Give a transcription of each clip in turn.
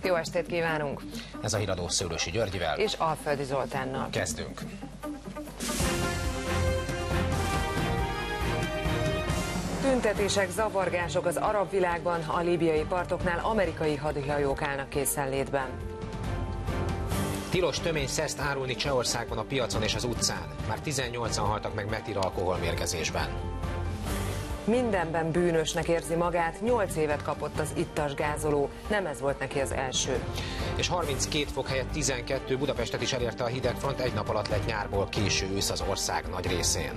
Jó estét kívánunk! Ez a híradó Szőlősi Györgyivel és Alföldi Zoltánnal. Kezdünk. Tüntetések, zavargások az arab világban, a líbiai partoknál amerikai hadihajók állnak készenlétben. Tilos töményszeszt árulni Csehországban a piacon és az utcán. Már 18-an haltak meg metil alkoholmérgezésben. Mindenben bűnösnek érzi magát, 8 évet kapott az ittas gázoló, nem ez volt neki az első. És 32 fok helyett 12, Budapestet is elérte a hidegfront, egy nap alatt lett nyárból késő ősz az ország nagy részén.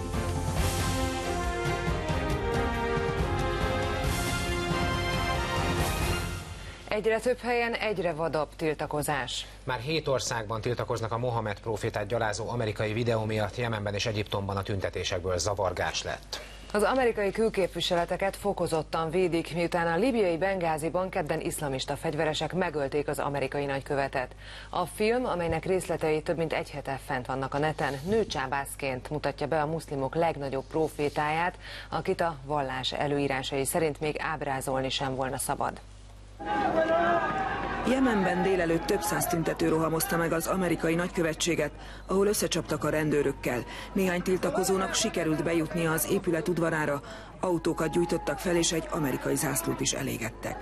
Egyre több helyen egyre vadabb tiltakozás. Már 7 országban tiltakoznak a Mohamed prófétát gyalázó amerikai videó miatt, Jemenben és Egyiptomban a tüntetésekből zavargás lett. Az amerikai külképviseleteket fokozottan védik, miután a líbiai Bengáziban kedden iszlamista fegyveresek megölték az amerikai nagykövetet. A film, amelynek részletei több mint egy hete fent vannak a neten, nőcsábászként mutatja be a muszlimok legnagyobb prófétáját, akit a vallás előírásai szerint még ábrázolni sem volna szabad. Jemenben délelőtt több száz tüntető rohamozta meg az amerikai nagykövetséget, ahol összecsaptak a rendőrökkel. Néhány tiltakozónak sikerült bejutnia az épület udvarára, autókat gyújtottak fel és egy amerikai zászlót is elégettek.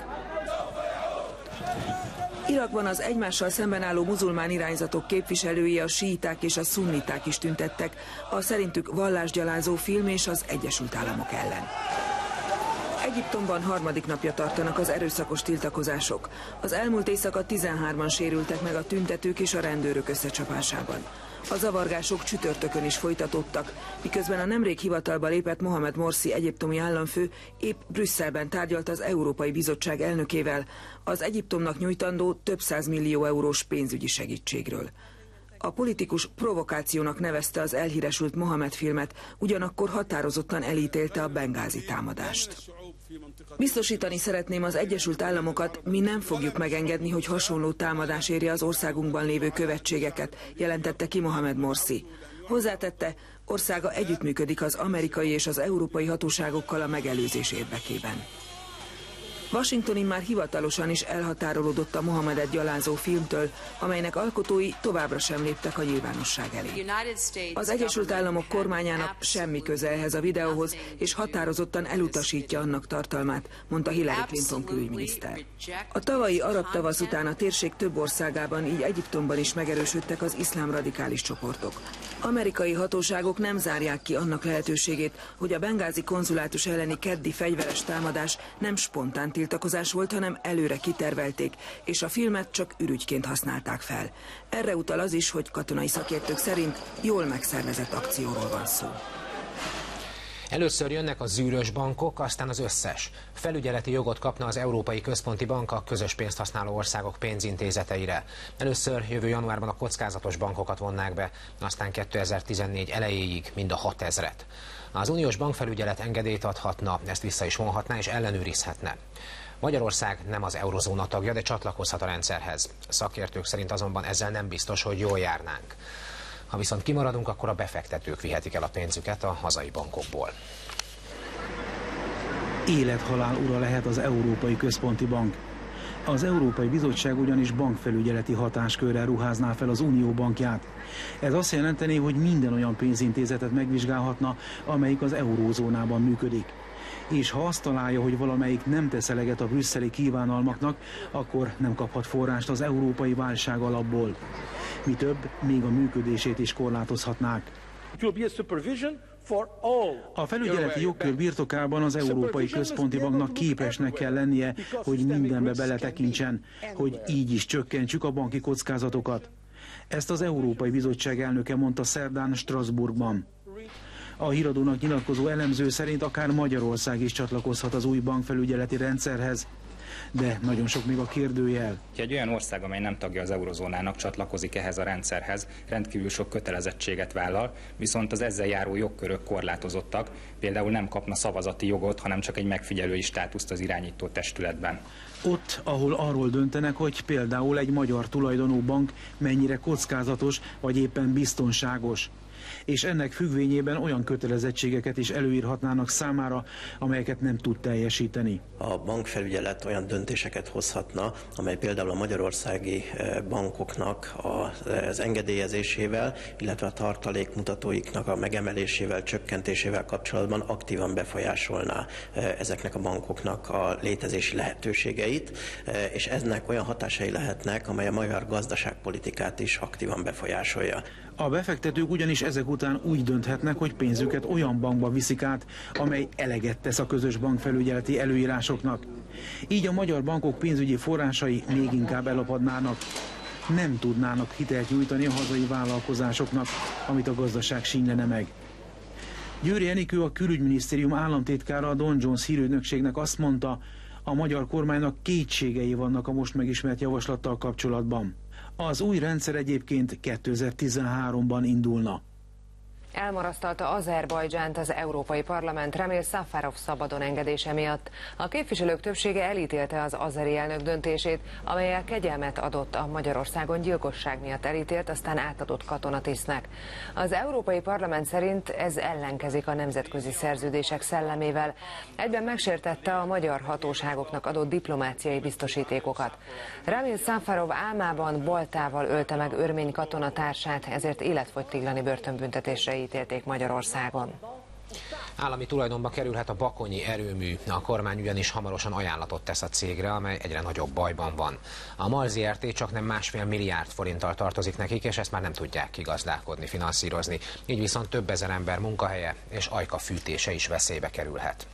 Irakban az egymással szemben álló muzulmán irányzatok képviselői, a síiták és a szunniták is tüntettek a szerintük vallásgyalázó film és az Egyesült Államok ellen. Egyiptomban harmadik napja tartanak az erőszakos tiltakozások. Az elmúlt éjszaka 13-an sérültek meg a tüntetők és a rendőrök összecsapásában. A zavargások csütörtökön is folytatódtak, miközben a nemrég hivatalba lépett Mohamed Morsi egyiptomi államfő épp Brüsszelben tárgyalt az Európai Bizottság elnökével az Egyiptomnak nyújtandó több 100 millió eurós pénzügyi segítségről. A politikus provokációnak nevezte az elhíresült Mohamed filmet, ugyanakkor határozottan elítélte a bengázi támadást. Biztosítani szeretném az Egyesült Államokat, mi nem fogjuk megengedni, hogy hasonló támadás érje az országunkban lévő követségeket, jelentette ki Mohamed Morsi. Hozzátette, országa együttműködik az amerikai és az európai hatóságokkal a megelőzés érdekében. Washington már hivatalosan is elhatárolódott a Mohamedet gyalázó filmtől, amelynek alkotói továbbra sem léptek a nyilvánosság elé. Az Egyesült Államok kormányának semmi köze ehhez a videóhoz, és határozottan elutasítja annak tartalmát, mondta Hillary Clinton külügyminiszter. A tavalyi arab tavasz után a térség több országában, így Egyiptomban is megerősödtek az iszlám radikális csoportok. Amerikai hatóságok nem zárják ki annak lehetőségét, hogy a bengázi konzulátus elleni keddi fegyveres támadás nem spontán tiltakozás volt, hanem előre kitervelték, és a filmet csak ürügyként használták fel. Erre utal az is, hogy katonai szakértők szerint jól megszervezett akcióról van szó. Először jönnek a zűrös bankok, aztán az összes. Felügyeleti jogot kapna az Európai Központi Bank a közös pénzt használó országok pénzintézeteire. Először jövő januárban a kockázatos bankokat vonnák be, aztán 2014 elejéig mind a 6000-et. Az uniós bankfelügyelet engedélyt adhatna, ezt vissza is vonhatná és ellenőrizhetne. Magyarország nem az eurozóna tagja, de csatlakozhat a rendszerhez. Szakértők szerint azonban ezzel nem biztos, hogy jól járnánk. Ha viszont kimaradunk, akkor a befektetők vihetik el a pénzüket a hazai bankokból. Élethalál ura lehet az Európai Központi Bank. Az Európai Bizottság ugyanis bankfelügyeleti hatáskörrel ruházná fel az Unió bankját. Ez azt jelenteni, hogy minden olyan pénzintézetet megvizsgálhatna, amelyik az eurózónában működik. És ha azt találja, hogy valamelyik nem tesz eleget a brüsszeli kívánalmaknak, akkor nem kaphat forrást az európai válság alapból. Mi több, még a működését is korlátozhatnák. A felügyeleti jogkör birtokában az Európai Központi Banknak képesnek kell lennie, hogy mindenbe beletekintsen, hogy így is csökkentsük a banki kockázatokat. Ezt az Európai Bizottság elnöke mondta szerdán Strasbourgban. A híradónak nyilatkozó elemző szerint akár Magyarország is csatlakozhat az új bankfelügyeleti rendszerhez. De nagyon sok még a kérdőjel. Egy olyan ország, amely nem tagja az eurozónának, csatlakozik ehhez a rendszerhez, rendkívül sok kötelezettséget vállal, viszont az ezzel járó jogkörök korlátozottak, például nem kapna szavazati jogot, hanem csak egy megfigyelői státuszt az irányító testületben. Ott, ahol arról döntenek, hogy például egy magyar tulajdonú bank mennyire kockázatos vagy éppen biztonságos. és ennek függvényében olyan kötelezettségeket is előírhatnának számára, amelyeket nem tud teljesíteni. A bankfelügyelet olyan döntéseket hozhatna, amely például a magyarországi bankoknak az engedélyezésével, illetve a tartalékmutatóiknak a megemelésével, csökkentésével kapcsolatban aktívan befolyásolná ezeknek a bankoknak a létezési lehetőségeit, és eznek olyan hatásai lehetnek, amely a magyar gazdaságpolitikát is aktívan befolyásolja. A befektetők ugyanis ezek után úgy dönthetnek, hogy pénzüket olyan bankba viszik át, amely eleget tesz a közös bankfelügyeleti előírásoknak. Így a magyar bankok pénzügyi forrásai még inkább elapadnának. Nem tudnának hitelt nyújtani a hazai vállalkozásoknak, amit a gazdaság sínylene meg. Győri Enikő, a külügyminisztérium államtitkára a Don Jones hírügynökségnek azt mondta, a magyar kormánynak kétségei vannak a most megismert javaslattal kapcsolatban. Az új rendszer egyébként 2013-ban indulna. Elmarasztalta Azerbajdzsánt az Európai Parlament Ramil Safarov szabadon engedése miatt. A képviselők többsége elítélte az azeri elnök döntését, amellyel kegyelmet adott a Magyarországon gyilkosság miatt elítélt, aztán átadott katonatisztnek. Az Európai Parlament szerint ez ellenkezik a nemzetközi szerződések szellemével. Egyben megsértette a magyar hatóságoknak adott diplomáciai biztosítékokat. Ramil Safarov álmában boltával ölte meg örmény katonatársát, ezért életfogytiglani börtönbüntetésre ítélték Magyarországon. Állami tulajdonba kerülhet a bakonyi erőmű. A kormány ugyanis hamarosan ajánlatot tesz a cégre, amely egyre nagyobb bajban van. A MAL Zrt. Csaknem 1,5 milliárd forinttal tartozik nekik, és ezt már nem tudják kigazdálkodni, finanszírozni. Így viszont több ezer ember munkahelye és Ajka fűtése is veszélybe kerülhet.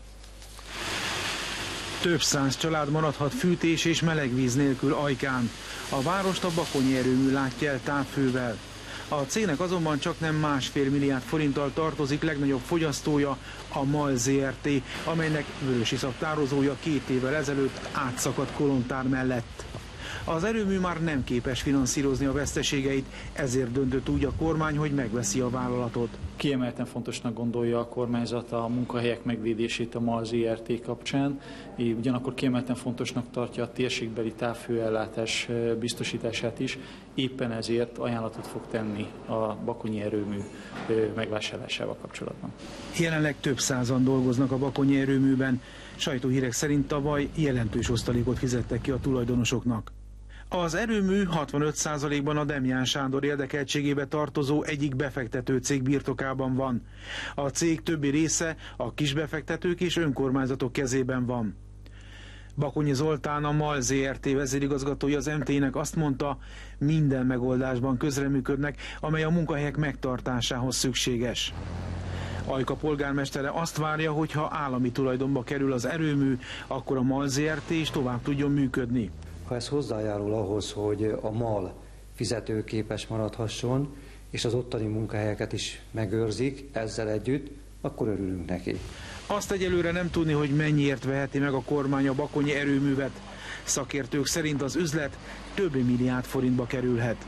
Több száz család maradhat fűtés és melegvíz nélkül Ajkán. A várost a bakonyi erőmű látja el távfővel. A cégnek azonban csaknem 1,5 milliárd forinttal tartozik legnagyobb fogyasztója, a MAL Zrt., amelynek vörösiszap tározója 2 évvel ezelőtt átszakadt kolontár mellett. Az erőmű már nem képes finanszírozni a veszteségeit, ezért döntött úgy a kormány, hogy megveszi a vállalatot. Kiemelten fontosnak gondolja a kormányzat a munkahelyek megvédését a MAL Zrt. Kapcsán, ugyanakkor kiemelten fontosnak tartja a térségbeli távfőellátás biztosítását is, éppen ezért ajánlatot fog tenni a bakonyi erőmű megvásárlásával kapcsolatban. Jelenleg több százan dolgoznak a bakonyi erőműben, sajtóhírek szerint tavaly jelentős osztalékot fizettek ki a tulajdonosoknak. Az erőmű 65%-ban a Demján Sándor érdekeltségébe tartozó egyik befektető cég birtokában van. A cég többi része a kisbefektetők és önkormányzatok kezében van. Bakonyi Zoltán, a MAL Zrt. Vezérigazgatója az MT-nek azt mondta, minden megoldásban közreműködnek, amely a munkahelyek megtartásához szükséges. Ajka polgármestere azt várja, hogy ha állami tulajdonba kerül az erőmű, akkor a MAL Zrt. Is tovább tudjon működni. Ha ez hozzájárul ahhoz, hogy a MAL fizetőképes maradhasson, és az ottani munkahelyeket is megőrzik ezzel együtt, akkor örülünk neki. Azt egyelőre nem tudni, hogy mennyiért veheti meg a kormány a bakonyi erőművet. Szakértők szerint az üzlet több milliárd forintba kerülhet.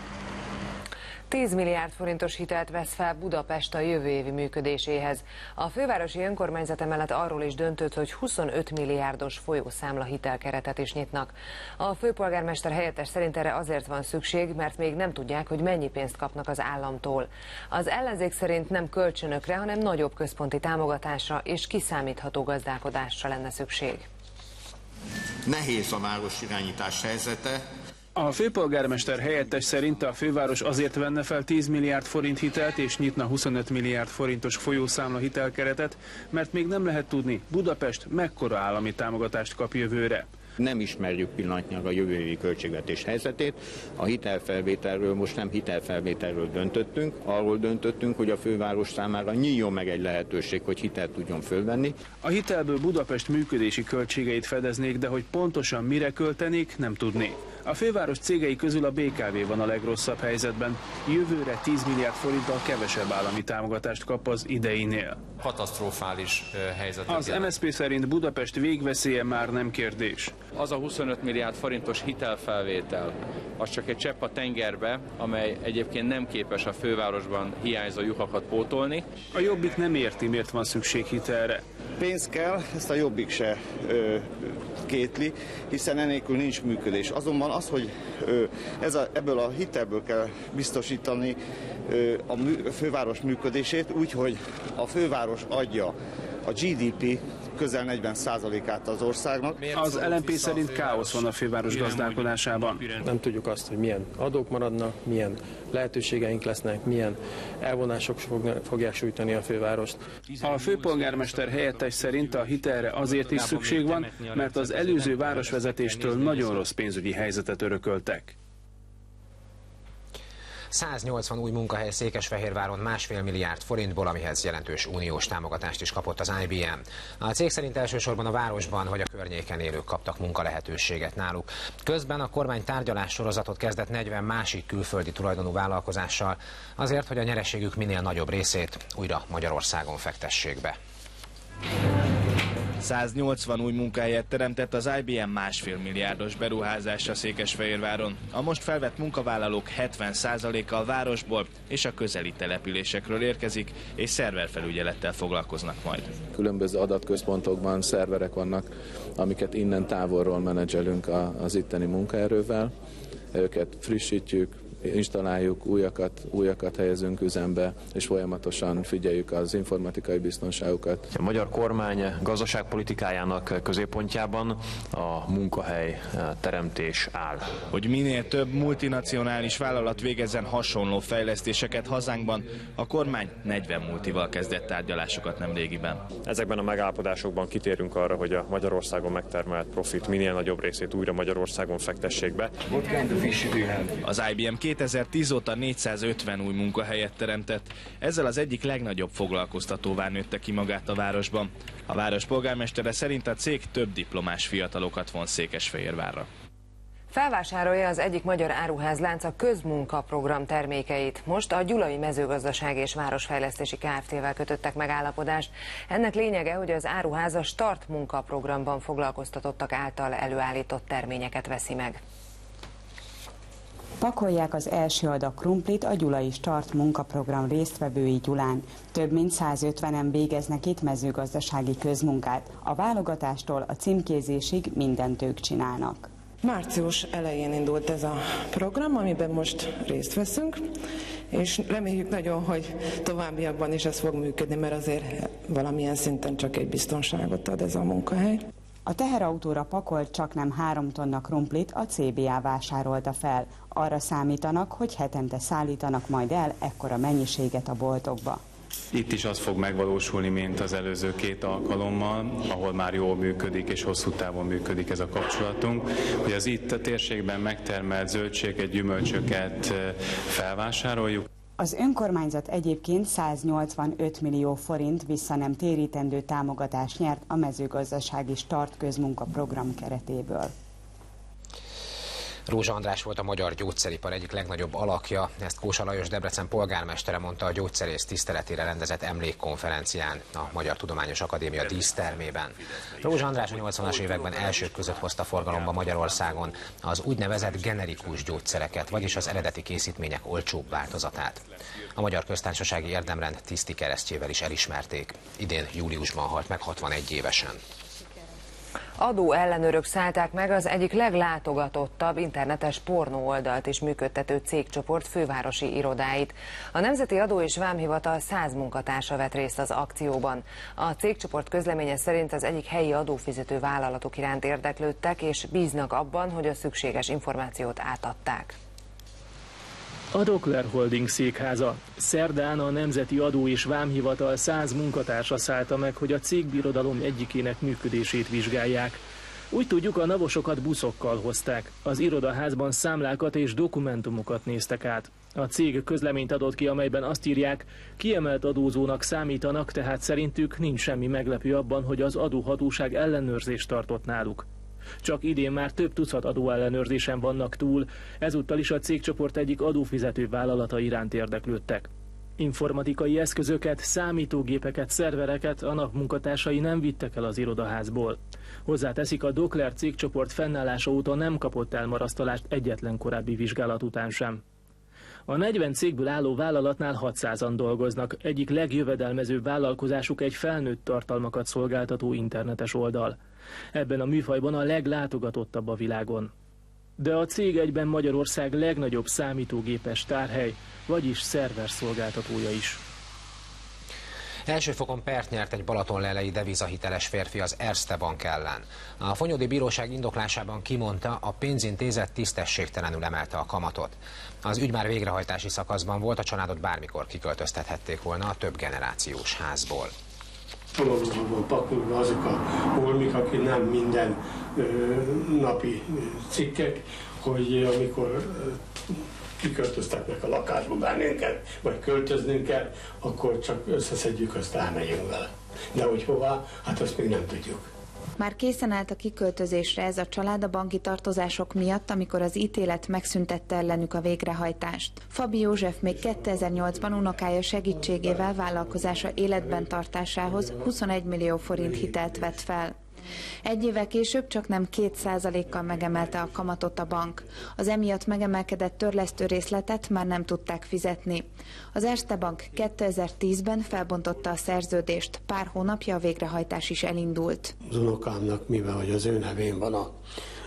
10 milliárd forintos hitelt vesz fel Budapest a jövő évi működéséhez. A fővárosi önkormányzat emellett arról is döntött, hogy 25 milliárdos folyószámla hitelkeretet is nyitnak. A főpolgármester helyettes szerint erre azért van szükség, mert még nem tudják, hogy mennyi pénzt kapnak az államtól. Az ellenzék szerint nem kölcsönökre, hanem nagyobb központi támogatásra és kiszámítható gazdálkodásra lenne szükség. Nehéz a városirányítás helyzete. A főpolgármester helyettes szerint a főváros azért venne fel 10 milliárd forint hitelt és nyitna 25 milliárd forintos folyószámla hitelkeretet, mert még nem lehet tudni, Budapest mekkora állami támogatást kap jövőre. Nem ismerjük pillanatnyilag a jövő évi költségvetés helyzetét. A hitelfelvételről most nem hitelfelvételről döntöttünk, arról döntöttünk, hogy a főváros számára nyíljon meg egy lehetőség, hogy hitelt tudjon fölvenni. A hitelből Budapest működési költségeit fedeznék, de hogy pontosan mire költenék, nem tudnék. A főváros cégei közül a BKV van a legrosszabb helyzetben. Jövőre 10 milliárd forinttal kevesebb állami támogatást kap az ideinél. Katasztrofális helyzet. Az MSZP szerint Budapest végveszélye már nem kérdés. Az a 25 milliárd forintos hitelfelvétel, az csak egy csepp a tengerbe, amely egyébként nem képes a fővárosban hiányzó lyukakat pótolni. A Jobbik nem érti, miért van szükség hitelre. Pénz kell, ezt a Jobbik se kétli, hiszen enélkül nincs működés. Azonban az, hogy ebből a hitelből kell biztosítani a főváros működését, úgyhogy a főváros adja a GDP közel 40%-át az országnak. Az LMP szerint káosz van a főváros gazdálkodásában. Nem tudjuk azt, hogy milyen adók maradnak, milyen lehetőségeink lesznek, milyen elvonások fogják sújtani a fővárost. A főpolgármester helyettes szerint a hitelre azért is szükség van, mert az előző városvezetéstől nagyon rossz pénzügyi helyzetet örököltek. 180 új munkahely Székesfehérváron 1,5 milliárd forintból, amihez jelentős uniós támogatást is kapott az IBM. A cég szerint elsősorban a városban vagy a környéken élők kaptak munkalehetőséget náluk. Közben a kormány tárgyalássorozatot kezdett 40 másik külföldi tulajdonú vállalkozással, azért, hogy a nyereségük minél nagyobb részét újra Magyarországon fektessék be. 180 új munkahelyet teremtett az IBM 1,5 milliárdos beruházása Székesfehérváron. A most felvett munkavállalók 70%-a a városból és a közeli településekről érkezik, és szerverfelügyelettel foglalkoznak majd. Különböző adatközpontokban szerverek vannak, amiket innen távolról menedzselünk az itteni munkaerővel. Őket frissítjük, installáljuk, újakat helyezünk üzembe, és folyamatosan figyeljük az informatikai biztonságukat. A magyar kormány gazdaságpolitikájának középpontjában a munkahely teremtés áll. Hogy minél több multinacionális vállalat végezzen hasonló fejlesztéseket hazánkban, a kormány 40 multival kezdett tárgyalásokat nemrégiben. Ezekben a megállapodásokban kitérünk arra, hogy a Magyarországon megtermelt profit minél nagyobb részét újra Magyarországon fektessék be. Az IBM 2010 óta 450 új munkahelyet teremtett, ezzel az egyik legnagyobb foglalkoztatóvá nőtte ki magát a városban. A város polgármestere szerint a cég több diplomás fiatalokat von Székesfehérvárra. Felvásárolja az egyik magyar áruházlánc a közmunkaprogram termékeit. Most a Gyulai Mezőgazdasági és Városfejlesztési Kft-vel kötöttek megállapodást. Ennek lényege, hogy az áruház a Start munkaprogramban foglalkoztatottak által előállított terményeket veszi meg. Pakolják az első adag krumplit a Gyulai Start munkaprogram résztvevői Gyulán. Több mint 150-en végeznek itt mezőgazdasági közmunkát. A válogatástól a címkézésig mindent ők csinálnak. Március elején indult ez a program, amiben most részt veszünk, és reméljük nagyon, hogy továbbiakban is ez fog működni, mert azért valamilyen szinten csak egy biztonságot ad ez a munkahely. A teherautóra pakolt csaknem 3 tonna krumplit a CBA vásárolta fel. Arra számítanak, hogy hetente szállítanak majd el ekkora mennyiséget a boltokba. Itt is az fog megvalósulni, mint az előző 2 alkalommal, ahol már jól működik és hosszú távon működik ez a kapcsolatunk, hogy az itt a térségben megtermelt zöldséget, gyümölcsöket felvásároljuk. Az önkormányzat egyébként 185 millió forint visszanem térítendő támogatást nyert a mezőgazdasági Start közmunkaprogram keretéből. Rózsa András volt a magyar gyógyszeripar egyik legnagyobb alakja, ezt Kósa Lajos Debrecen polgármestere mondta a gyógyszerész tiszteletére rendezett emlékkonferencián a Magyar Tudományos Akadémia dísztermében. Rózsa András a 80-as években elsők között hozta forgalomba Magyarországon az úgynevezett generikus gyógyszereket, vagyis az eredeti készítmények olcsóbb változatát. A Magyar Köztársasági Érdemrend tiszti keresztjével is elismerték. Idén júliusban halt meg 61 évesen. Adóellenőrök szállták meg az egyik leglátogatottabb internetes pornó oldalt is működtető cégcsoport fővárosi irodáit. A Nemzeti Adó és Vámhivatal 100 munkatársa vett részt az akcióban. A cégcsoport közleménye szerint az egyik helyi adófizető vállalatok iránt érdeklődtek, és bíznak abban, hogy a szükséges információt átadták. A Dokler Holding székháza. Szerdán a Nemzeti Adó és Vámhivatal 100 munkatársa szállta meg, hogy a cégbirodalom egyikének működését vizsgálják. Úgy tudjuk, a navosokat buszokkal hozták. Az irodaházban számlákat és dokumentumokat néztek át. A cég közleményt adott ki, amelyben azt írják, kiemelt adózónak számítanak, tehát szerintük nincs semmi meglepő abban, hogy az adóhatóság ellenőrzést tartott náluk. Csak idén már több tucat adóellenőrzésen vannak túl, ezúttal is a cégcsoport egyik adófizető vállalata iránt érdeklődtek. Informatikai eszközöket, számítógépeket, szervereket a nap munkatársai nem vittek el az irodaházból. Hozzáteszik, a Dokler cégcsoport fennállása óta nem kapott elmarasztalást egyetlen korábbi vizsgálat után sem. A 40 cégből álló vállalatnál 600-an dolgoznak, egyik legjövedelmezőbb vállalkozásuk egy felnőtt tartalmakat szolgáltató internetes oldal. Ebben a műfajban a leglátogatottabb a világon. de a cég egyben Magyarország legnagyobb számítógépes tárhely, vagyis szerverszolgáltatója is. Első fokon pert nyert egy balatonlelei devizahiteles férfi az Erste Bank ellen. A Fonyódi Bíróság indoklásában kimondta, a pénzintézet tisztességtelenül emelte a kamatot. Az ügy már végrehajtási szakaszban volt, a családot bármikor kiköltöztethették volna a több generációs házból. Vonalúban van pakolva azok a holmik, akik nem minden napi cikkek, hogy amikor kiköltöztetnek a lakásba bennünket, vagy költöznünk kell, akkor csak összeszedjük, azt elmegyünk vele. De hogy hová, hát azt még nem tudjuk. Már készen állt a kiköltözésre ez a család a banki tartozások miatt, amikor az ítélet megszüntette ellenük a végrehajtást. Fabi József még 2008-ban unokája segítségével vállalkozása életben tartásához 21 millió forint hitelt vett fel. Egy évvel később csaknem 2%-kal megemelte a kamatot a bank. Az emiatt megemelkedett törlesztő részletet már nem tudták fizetni. Az Erste Bank 2010-ben felbontotta a szerződést, pár hónapja a végrehajtás is elindult. Az unokámnak, mivel hogy az ő nevén van a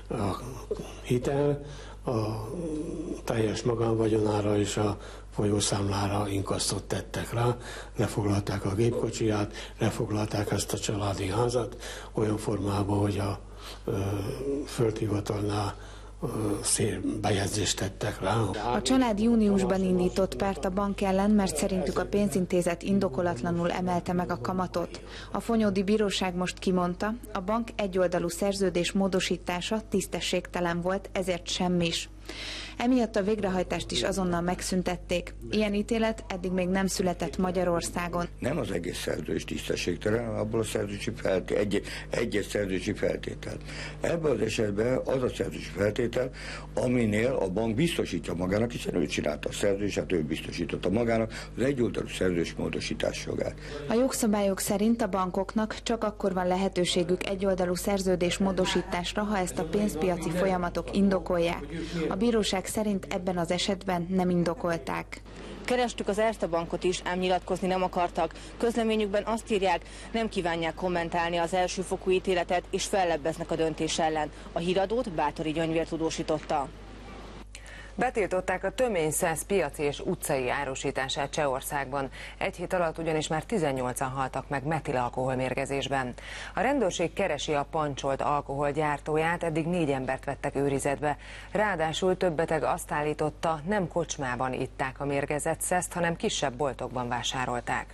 hitel, a teljes magánvagyonára és a folyószámlára inkasztot tettek rá, lefoglalták a gépkocsiját, lefoglalták ezt a családi házat olyan formában, hogy a földhivatalnál bejegyzést tettek rá. A család júniusban indított pert a bank ellen, mert szerintük a pénzintézet indokolatlanul emelte meg a kamatot. A Fonyódi Bíróság most kimondta, a bank egyoldalú szerződés módosítása tisztességtelen volt, ezért semmis. Emiatt a végrehajtást is azonnal megszüntették. Ilyen ítélet eddig még nem született Magyarországon. Nem az egész szerződés tisztességtelen, hanem abból a szerződési egyes szerződési feltétel. Ebben az esetben az a szerződési feltétel, aminél a bank biztosítja magának, hiszen ő csinálta a szerződést, ő biztosította magának az egyoldalú szerződés módosítás jogát. A jogszabályok szerint a bankoknak csak akkor van lehetőségük egyoldalú szerződés módosításra, ha ezt a pénzpiaci folyamatok indokolják. A bíróság szerint ebben az esetben nem indokolták. Kerestük az Erste Bankot is, ám nyilatkozni nem akartak. Közleményükben azt írják, nem kívánják kommentálni az elsőfokú ítéletet, és fellebbeznek a döntés ellen. A híradót Báthori Gyöngyvér tudósította. Betiltották a töményszesz piaci és utcai árusítását Csehországban. Egy hét alatt ugyanis már 18-an haltak meg metilalkoholmérgezésben. A rendőrség keresi a pancsolt alkohol gyártóját, eddig 4 embert vettek őrizetbe. Ráadásul több beteg azt állította, nem kocsmában itták a mérgezett szeszt, hanem kisebb boltokban vásárolták.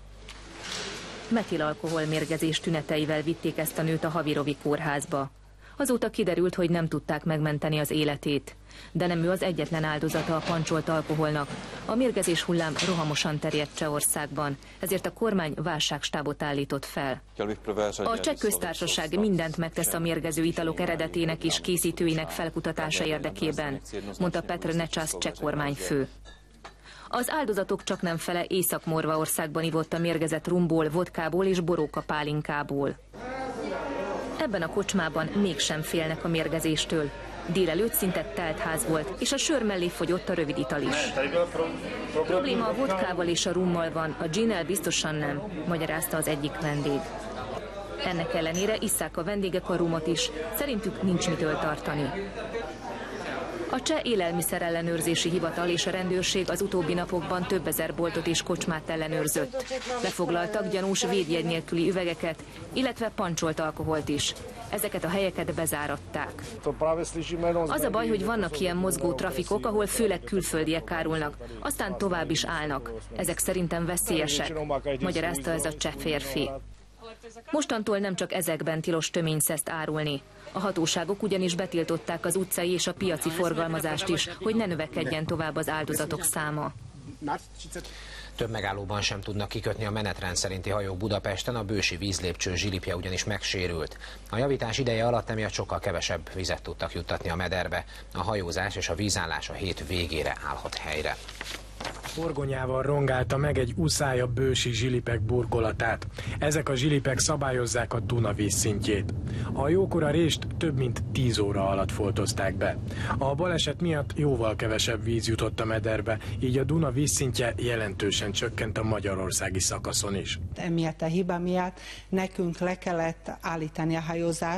Metilalkoholmérgezés tüneteivel vitték ezt a nőt a Havírovi kórházba. Azóta kiderült, hogy nem tudták megmenteni az életét. De nem ő az egyetlen áldozata a pancsolt alkoholnak. A mérgezés hullám rohamosan terjedt Csehországban, ezért a kormány válságstábot állított fel. A Cseh Köztársaság mindent megtesz a mérgező italok eredetének és készítőinek felkutatása érdekében, mondta Petr Nečas cseh kormányfő. Az áldozatok csaknem fele Észak-Morvaországban ivott a mérgezett rumból, vodkából és boróka pálinkából. Ebben a kocsmában mégsem félnek a mérgezéstől. Délelőtt szinte telt ház volt, és a sör mellé fogyott a rövid ital is. Probléma a vodkával és a rummal van, a ginnel biztosan nem, magyarázta az egyik vendég. Ennek ellenére isszák a vendégek a rumot is, szerintük nincs mitől tartani. A Cseh Élelmiszerellenőrzési Hivatal és a rendőrség az utóbbi napokban több ezer boltot és kocsmát ellenőrzött. Lefoglaltak gyanús védjegy nélküli üvegeket, illetve pancsolt alkoholt is. Ezeket a helyeket bezáratták. Az a baj, hogy vannak ilyen mozgó trafikok, ahol főleg külföldiek árulnak, aztán tovább is állnak. Ezek szerintem veszélyesek, magyarázta ez a cseh férfi. Mostantól nem csak ezekben tilos töményszeszt árulni. A hatóságok ugyanis betiltották az utcai és a piaci forgalmazást is, hogy ne növekedjen tovább az áldozatok száma. Több megállóban sem tudnak kikötni a menetrend szerinti hajók Budapesten, a Bősi vízlépcső zsilipje ugyanis megsérült. A javítás ideje alatt emiatt sokkal kevesebb vizet tudtak juttatni a mederbe. A hajózás és a vízállás a hét végére állhat helyre. Horgonyával rongálta meg egy uszály a bősi zsilipek burkolatát. Ezek a zsilipek szabályozzák a Duna vízszintjét. A hajókora rést több mint 10 óra alatt foltozták be. A baleset miatt jóval kevesebb víz jutott a mederbe, így a Duna vízszintje jelentősen csökkent a magyarországi szakaszon is. Emiatt a hiba miatt nekünk le kellett állítani a hajózást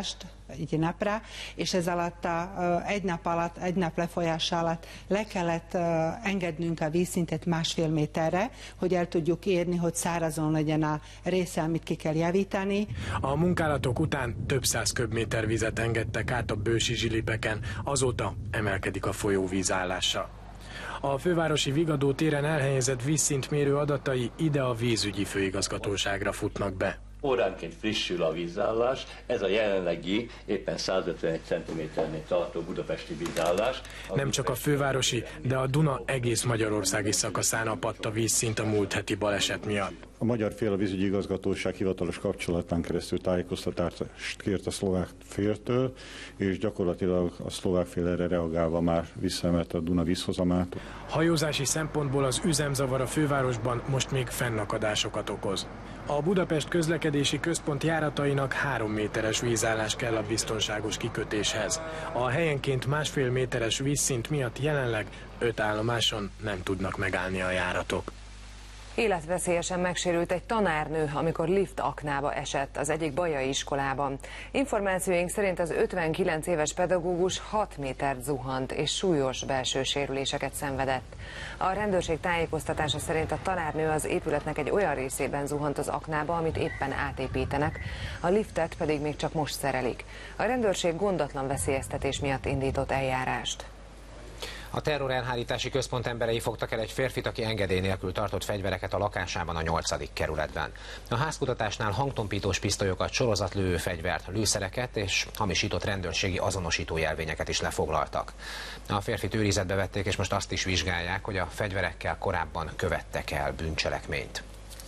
egy napra, és ez alatt egy nap lefolyása alatt le kellett engednünk a vízszintet 1,5 méterre, hogy el tudjuk érni, hogy szárazon legyen a része, amit ki kell javítani. A munkálatok után több száz köbméter vizet engedtek át a bősi zsilipeken, azóta emelkedik a folyóvíz állása. A fővárosi Vigadó téren elhelyezett vízszintmérő adatai ide a vízügyi főigazgatóságra futnak be. Óránként frissül a vízállás, ez a jelenlegi éppen 151 cm-nél tartó budapesti vízállás. Nem csak a fővárosi, de a Duna egész magyarországi szakaszán apadt a vízszint a múlt heti baleset miatt. A magyar fél a vízügyi igazgatóság hivatalos kapcsolatán keresztül tájékoztatást kért a szlovák féltől, és gyakorlatilag a szlovák fél erre reagálva már visszaemelte a Duna vízhozamát. Hajózási szempontból az üzemzavar a fővárosban most még fennakadásokat okoz. A Budapest Közlekedési Központ járatainak 3 méteres vízállás kell a biztonságos kikötéshez. A helyenként 1,5 méteres vízszint miatt jelenleg 5 állomáson nem tudnak megállni a járatok. Életveszélyesen megsérült egy tanárnő, amikor lift aknába esett az egyik bajai iskolában. Információink szerint az 59 éves pedagógus 6 métert zuhant és súlyos belső sérüléseket szenvedett. A rendőrség tájékoztatása szerint a tanárnő az épületnek egy olyan részében zuhant az aknába, amit éppen átépítenek, a liftet pedig még csak most szerelik. A rendőrség gondatlan veszélyeztetés miatt indított eljárást. A terrorelhárítási központ emberei fogtak el egy férfit, aki engedély nélkül tartott fegyvereket a lakásában a 8. kerületben. A házkutatásnál hangtompítós pisztolyokat, sorozatlövő fegyvert, lőszereket és hamisított rendőrségi azonosító jelvényeket is lefoglaltak. A férfit őrizetbe vették, és most azt is vizsgálják, hogy a fegyverekkel korábban követtek el bűncselekményt.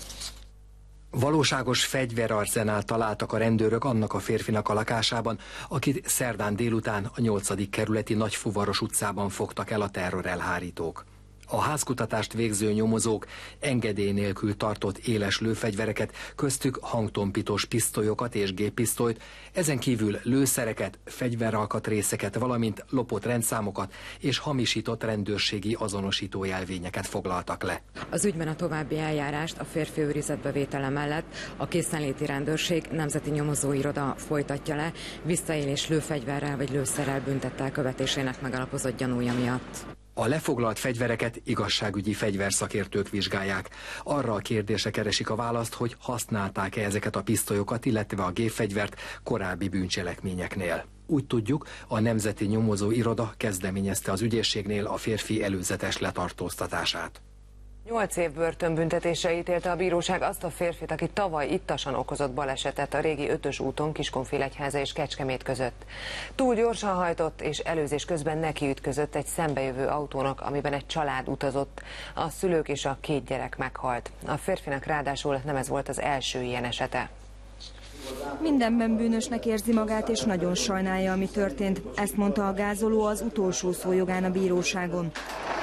Valóságos fegyverarzenál találtak a rendőrök annak a férfinak a lakásában, akit szerdán délután a 8. kerületi Nagyfuvaros utcában fogtak el a terrorelhárítók. A házkutatást végző nyomozók engedély nélkül tartott éles lőfegyvereket, köztük hangtompítós pisztolyokat és géppisztolyt, ezen kívül lőszereket, fegyveralkatrészeket, valamint lopott rendszámokat és hamisított rendőrségi azonosító jelvényeket foglaltak le. Az ügyben a további eljárást a férfi őrizetbevétele mellett a készenléti rendőrség nemzeti nyomozóiroda folytatja le, visszaélés lőfegyverrel vagy lőszerrel büntett elkövetésének megalapozott gyanúja miatt. A lefoglalt fegyvereket igazságügyi fegyverszakértők vizsgálják. Arra a kérdésre keresik a választ, hogy használták-e ezeket a pisztolyokat, illetve a gépfegyvert korábbi bűncselekményeknél. Úgy tudjuk, a Nemzeti Nyomozó Iroda kezdeményezte az ügyészségnél a férfi előzetes letartóztatását. 8 év börtönbüntetésre ítélte a bíróság azt a férfit, aki tavaly ittasan okozott balesetet a régi 5-ös úton Kiskunfélegyháza és Kecskemét között. Túl gyorsan hajtott és előzés közben nekiütközött egy szembejövő autónak, amiben egy család utazott. A szülők és a 2 gyerek meghalt. A férfinak ráadásul nem ez volt az első ilyen esete. Mindenben bűnösnek érzi magát, és nagyon sajnálja, ami történt. Ezt mondta a gázoló az utolsó szó jogán a bíróságon.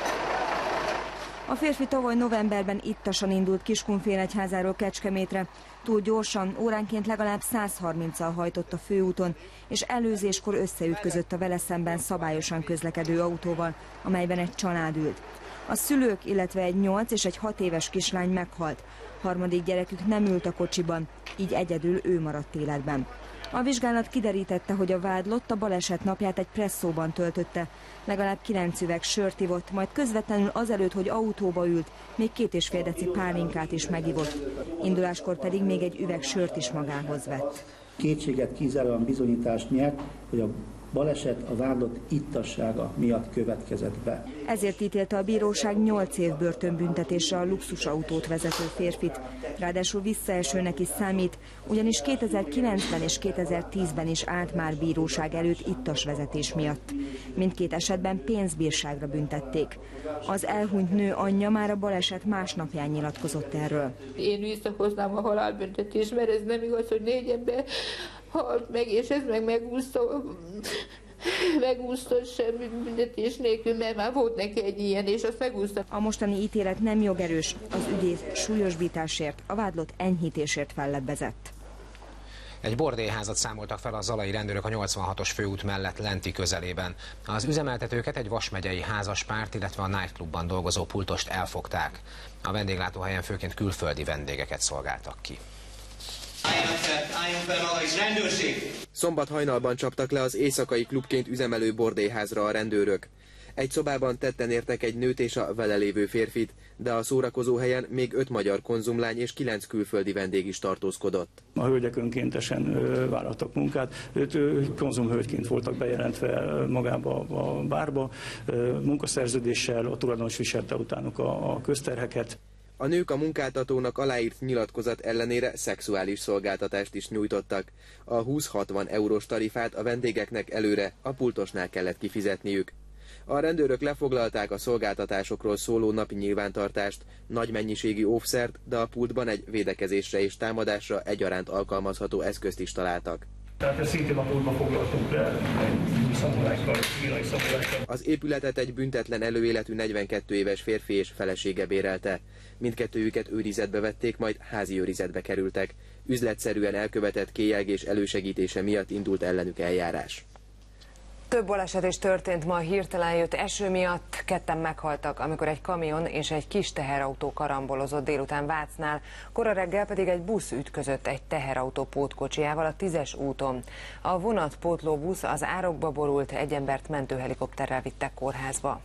A férfi tavaly novemberben ittasan indult Kiskunfélegyházáról Kecskemétre. Túl gyorsan, óránként legalább 130-al hajtott a főúton, és előzéskor összeütközött a vele szemben szabályosan közlekedő autóval, amelyben egy család ült. A szülők, illetve egy 8 és egy 6 éves kislány meghalt. Harmadik gyerekük nem ült a kocsiban, így egyedül ő maradt életben. A vizsgálat kiderítette, hogy a vádlott a baleset napját egy presszóban töltötte. Legalább 9 üveg sört ivott, majd közvetlenül azelőtt, hogy autóba ült, még 2,5 deci pálinkát is megivott. Induláskor pedig még egy üveg sört is magához vett. Kétséget kizáróan bizonyítást nyert, hogy a baleset a vádlott ittassága miatt következett be. Ezért ítélte a bíróság 8 év börtönbüntetésre a luxusautót vezető férfit. Ráadásul visszaesőnek is számít, ugyanis 2009-ben és 2010-ben is állt már bíróság előtt ittas vezetés miatt. Mindkét esetben pénzbírságra büntették. Az elhunyt nő anyja már a baleset másnapján nyilatkozott erről. Én visszahoznám a halálbüntetést, mert ez nem igaz, hogy 4 ember halt meg, és ez meg megúszta semmi büntetés nélkül, mert már volt neki egy ilyen, és azt megúszta. A mostani ítélet nem jogerős, az ügyész súlyosbításért, a vádlott enyhítésért fellebbezett. Egy bordélyházat számoltak fel a zalai rendőrök a 86-os főút mellett lenti közelében. Az üzemeltetőket egy Vas megyei házaspárt, illetve a nightclubban dolgozó pultost elfogták. A vendéglátóhelyen főként külföldi vendégeket szolgáltak ki. Álljon fel maga is, rendőrség! Szombat hajnalban csaptak le az éjszakai klubként üzemelő bordélyházra a rendőrök. Egy szobában tetten értek egy nőt és a vele lévő férfit, de a szórakozóhelyen még 5 magyar konzumlány és 9 külföldi vendég is tartózkodott. A hölgyek önkéntesen vállaltak munkát, konzumhölgyként voltak bejelentve magába a bárba, munkaszerződéssel, a tulajdonos viselte utánuk a közterheket. A nők a munkáltatónak aláírt nyilatkozat ellenére szexuális szolgáltatást is nyújtottak. A 20-60 eurós tarifát a vendégeknek előre a pultosnál kellett kifizetniük. A rendőrök lefoglalták a szolgáltatásokról szóló napi nyilvántartást, nagy mennyiségű óvszert, de a pultban egy védekezésre és támadásra egyaránt alkalmazható eszközt is találtak. Tehát ezt szintén a pultba foglaltunk le, egy szamurájkkal, kínai szamurájkkal. Az épületet egy büntetlen előéletű 42 éves férfi és felesége bérelte. Mindkettőjüket őrizetbe vették, majd házi őrizetbe kerültek. Üzletszerűen elkövetett kélyegés elősegítése miatt indult ellenük eljárás. Több baleset is történt ma a hirtelen jött eső miatt, ketten meghaltak, amikor egy kamion és egy kis teherautó karambolozott délután Vácnál, kora reggel pedig egy busz ütközött egy teherautó pótkocsijával a 10-es úton. A vonatpótlóbusz az árokba borult, egy embert mentőhelikopterrel vittek kórházba.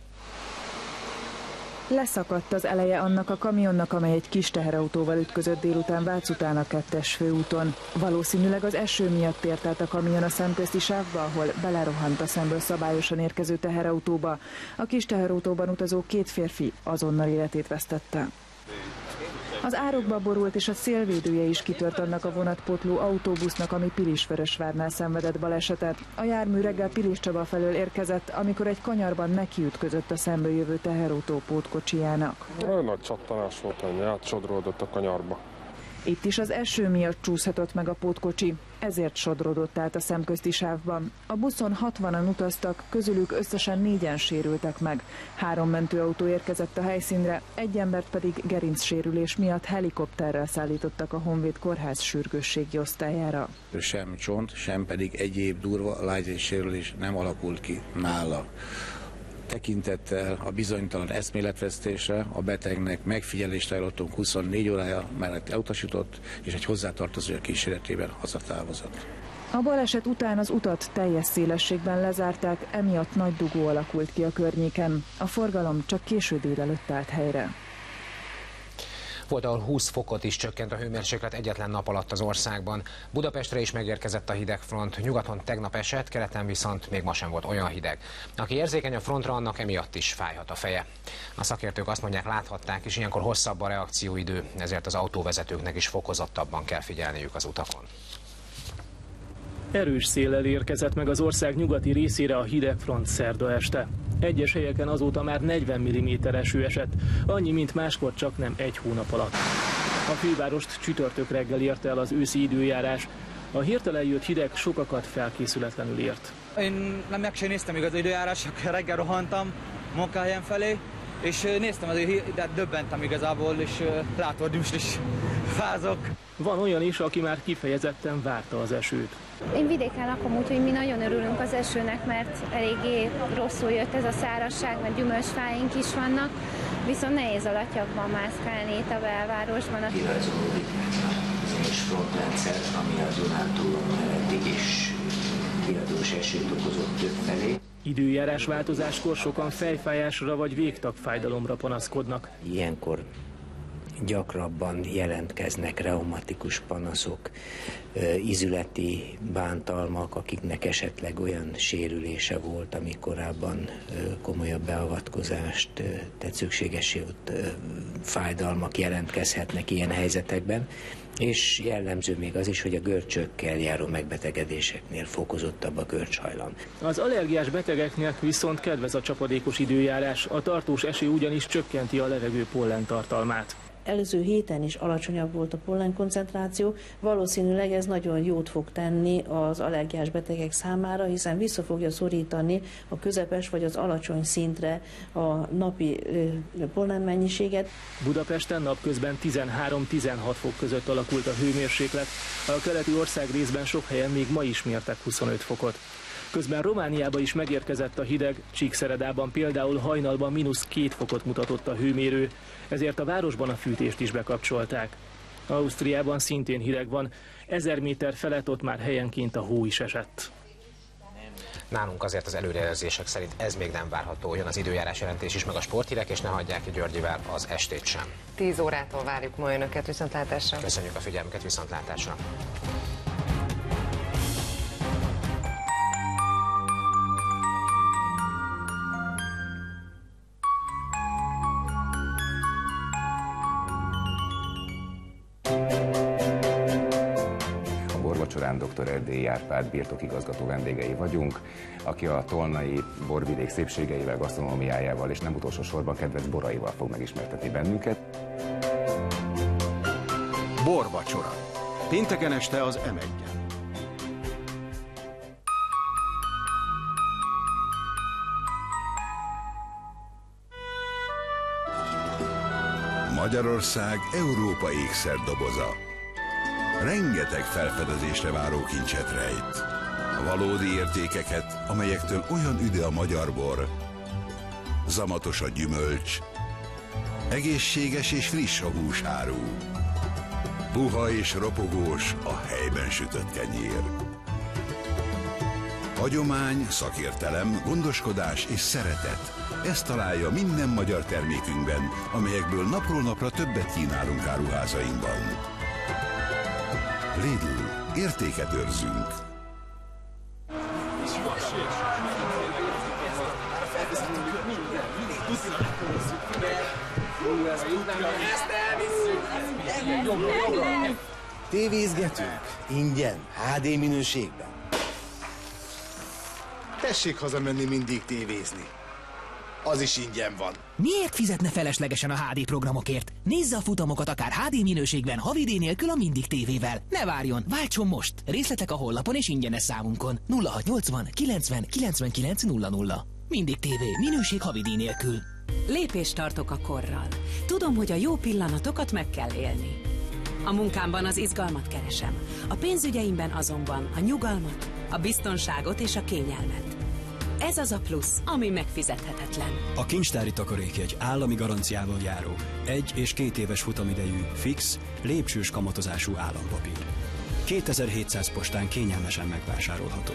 Leszakadt az eleje annak a kamionnak, amely egy kis teherautóval ütközött délután Vác után a 2-es főúton. Valószínűleg az eső miatt tért át a kamion a szemközti sávba, ahol belerohant a szemből szabályosan érkező teherautóba. A kis teherautóban utazó 2 férfi azonnal életét vesztette. Az árokba borult és a szélvédője is kitört annak a vonatpótló autóbusznak, ami Pilisvörösvárnál szenvedett balesetet. A jármű reggel Piliscsaba felől érkezett, amikor egy kanyarban nekiütközött a szemből jövő teherautó pótkocsijának. Nagy csattanás volt, annyi átsodródott a kanyarba. Itt is az eső miatt csúszhatott meg a pótkocsi, ezért sodródott át a szemközti sávban. A buszon 60-an utaztak, közülük összesen 4-en sérültek meg. 3 mentőautó érkezett a helyszínre, egy embert pedig gerincsérülés miatt helikopterrel szállítottak a Honvéd Kórház sürgősségi osztályára. Sem csont, sem pedig egyéb durva lágyzéssérülés nem alakult ki nála. Tekintettel a bizonytalan eszméletvesztésre a betegnek megfigyelést ajánlottunk 24 órája mellett elutasított, és egy hozzátartozója kíséretében hazatávozott. A baleset után az utat teljes szélességben lezárták, emiatt nagy dugó alakult ki a környéken. A forgalom csak késő délelőtt állt helyre. Volt, ahol 20 fokot is csökkent a hőmérséklet egyetlen nap alatt az országban. Budapestre is megérkezett a hidegfront, nyugaton tegnap esett, keleten viszont még ma sem volt olyan hideg. Aki érzékeny a frontra, annak emiatt is fájhat a feje. A szakértők azt mondják, láthatták, és ilyenkor hosszabb a reakcióidő, ezért az autóvezetőknek is fokozottabban kell figyelniük az utakon. Erős széllel érkezett meg az ország nyugati részére a hidegfront szerda este. Egyes helyeken azóta már 40 mm eső esett, annyi, mint máskor csak nem egy hónap alatt. A fővárost csütörtök reggel érte el az őszi időjárás. A hirtelen jött hideg sokakat felkészületlenül ért. Én meg sem néztem igaz az időjárás, csak reggel rohantam munkahelyen felé, és néztem az de döbbentem igazából, és látod, most is fázok. Van olyan is, aki már kifejezetten várta az esőt. Én vidéken lakom, úgyhogy mi nagyon örülünk az esőnek, mert eléggé rosszul jött ez a szárazság, mert gyümölcsfáink is vannak, viszont nehéz alatyakban mászkálni itt a belvárosban. Kirajzolódik bizonyos frontrendszer, ami a Dunántúlon eddig is kiadós esőt okozott többfelé. Időjárásváltozáskor sokan fejfájásra vagy végtagfájdalomra panaszkodnak. Ilyenkor gyakrabban jelentkeznek reumatikus panaszok, ízületi bántalmak, akiknek esetleg olyan sérülése volt, ami korábban komolyabb beavatkozást tett szükségessé, fájdalmak jelentkezhetnek ilyen helyzetekben, és jellemző még az is, hogy a görcsökkel járó megbetegedéseknél fokozottabb a görcshajlam. Az allergiás betegeknek viszont kedvez a csapadékos időjárás, a tartós eső ugyanis csökkenti a levegő pollentartalmát. Előző héten is alacsonyabb volt a pollenkoncentráció, valószínűleg ez nagyon jót fog tenni az allergiás betegek számára, hiszen vissza fogja szorítani a közepes vagy az alacsony szintre a napi pollenmennyiséget. Budapesten napközben 13-16 fok között alakult a hőmérséklet, a keleti ország részben sok helyen még ma is mértek 25 fokot. Közben Romániába is megérkezett a hideg, Csíkszeredában például hajnalban -2 fokot mutatott a hőmérő, ezért a városban a fűtést is bekapcsolták. Ausztriában szintén hideg van, 1000 méter felett ott már helyenként a hó is esett. Nálunk azért az előrejelzések szerint ez még nem várható. Jön az időjárás jelentés is, meg a sporthírek, és ne hagyják ki Györgyivel az estét sem. 10 órától várjuk ma önöket, viszontlátásra. Köszönjük a figyelmüket, viszontlátásra. Borvacsorán dr. Erdélyi Árpád birtokigazgató vendégei vagyunk, aki a tolnai borvidék szépségeivel, gasztronómiájával és nem utolsó sorban kedvenc boraival fog megismertetni bennünket. Borvacsora. Pénteken este az M1-en. Magyarország Európa ékszerdoboza. Rengeteg felfedezésre váró kincset rejt. Valódi értékeket, amelyektől olyan üde a magyar bor, zamatos a gyümölcs, egészséges és friss a húsáru, puha és ropogós a helyben sütött kenyér. Hagyomány, szakértelem, gondoskodás és szeretet. Ezt találja minden magyar termékünkben, amelyekből napról napra többet kínálunk áruházainkban. Lidl. Értéket őrzünk. Tévézgetünk. Ingyen, HD minőségben. Tessék hazamenni mindig tévézni. Az is ingyen van. Miért fizetne feleslegesen a HD programokért? Nézze a futamokat akár HD minőségben, havidé nélkül a Mindig TV-vel. Ne várjon, váltson most! Részletek a honlapon és ingyenes számunkon. 0680 90 99 00. Mindig TV, minőség havidé nélkül. Lépést tartok a korral. Tudom, hogy a jó pillanatokat meg kell élni. A munkámban az izgalmat keresem. A pénzügyeimben azonban a nyugalmat, a biztonságot és a kényelmet. Ez az a plusz, ami megfizethetetlen. A kincstári takarékjegy állami garanciával járó, 1 és 2 éves futamidejű, fix, lépcsős kamatozású állampapír. 2700 postán kényelmesen megvásárolható.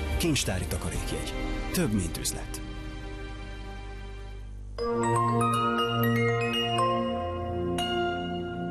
Kincstári takarékjegy. Több, mint üzlet.